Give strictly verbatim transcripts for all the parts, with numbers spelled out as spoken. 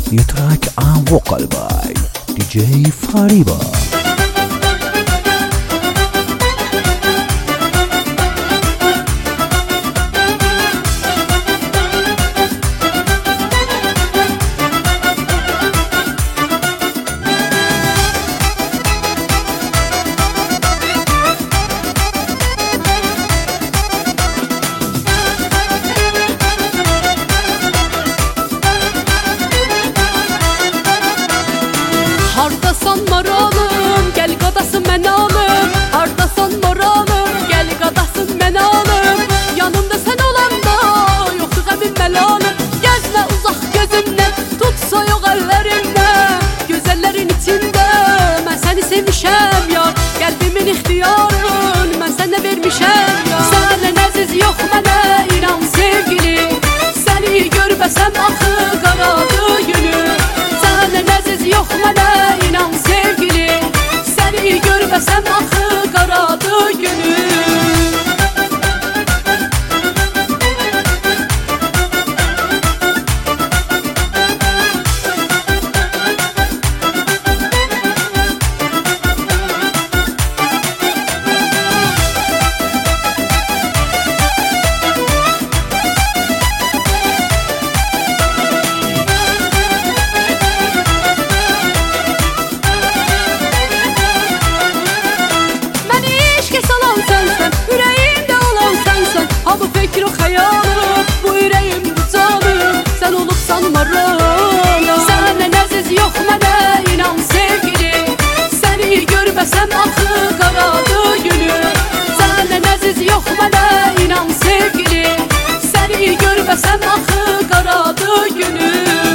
New track and vocal by D J Fariba. Hardasan maralım, gel qadasın mən alım. Hardasan maralım, gel qadasın mən alım. Yanımda sən olanda, yoxdur qəbim məlalım. Gəzmə uzaq gözümdən, tutsa yox əllərimdən. Gözəllərin içində, mən səni sevmişəm ya. Qəlbimin ixtiyarın, mən sənə vermişəm ya. Səndən əziz yox mənə, inan sevgili. Səni görməsəm axı qaradı günü. Səndən əziz yox mənə, inan sevgili. Səni görməsəm axı qaradı günü. Ha bu fikir o xəyalım, bu ürəyim bu canım. Sən olubsan maralım. Səndən əziz yox mənə, inan sevgili. Səni görməsəm axı qaradı günü. Səndən əziz yox mənə, inan sevgili. Səni görməsəm axı qaradı günü.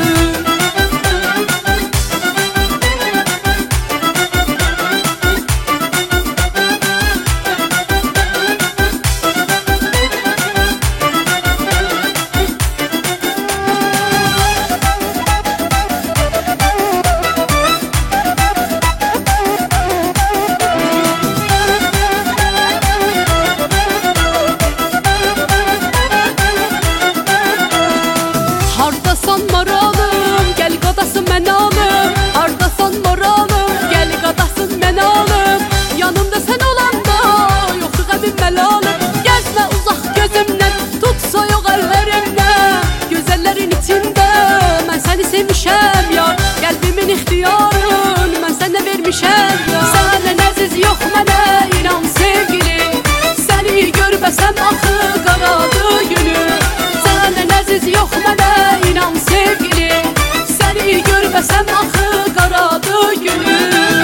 Hardasan maralım, gel qadasın mən alım. Hardasan maralım, gel qadasın mən alım. Yanımda sən olanda, yoxdur qəbim məlalım. Gəzmə uzaq gözümdən, tutsa yox əllərimdən. Gözəllərin içində, mən səni sevmişəm ya. Qəlbimin ixtiyarın, mən sənə vermişəm ya. Səndən əziz yox mənə, inan sevgili. Səni görməsəm axı qaradı günü. Səndən əziz yox mənə, inan sevgili. Səni görməsəm axı qaradı günü.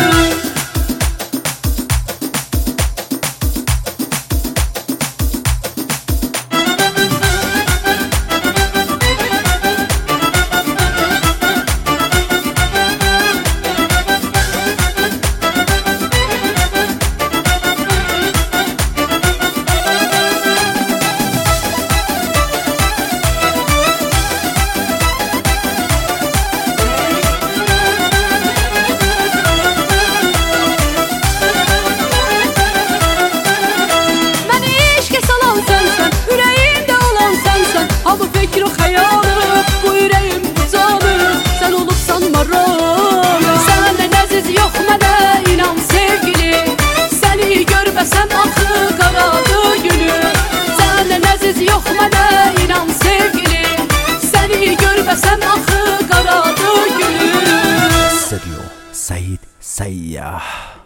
Ha bu fikir o xəyalım, bu ürəyim bu canım. Sən olubsan maralım. Səndən əziz yox mənə, inan sevgili. Səni görməsəm axı qaradı günü. Səndən əziz yox mənə, inan sevgili. Səni görməsəm axı qaradı günü. Studio Said Sayyah.